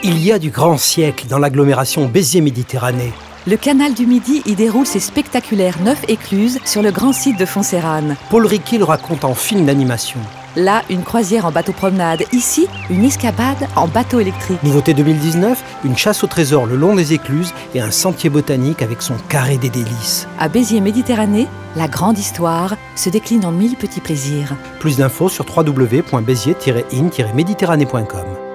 Il y a du grand siècle dans l'agglomération Béziers-Méditerranée. Le canal du Midi y déroule ses spectaculaires 9 écluses sur le grand site de Foncérane. Paul Riquet le raconte en film d'animation. Là, une croisière en bateau-promenade. Ici, une escapade en bateau électrique. Nouveauté 2019, une chasse au trésor le long des écluses et un sentier botanique avec son carré des délices. À Béziers-Méditerranée, la grande histoire se décline en 1000 petits plaisirs. Plus d'infos sur www.béziers-in-méditerranée.com.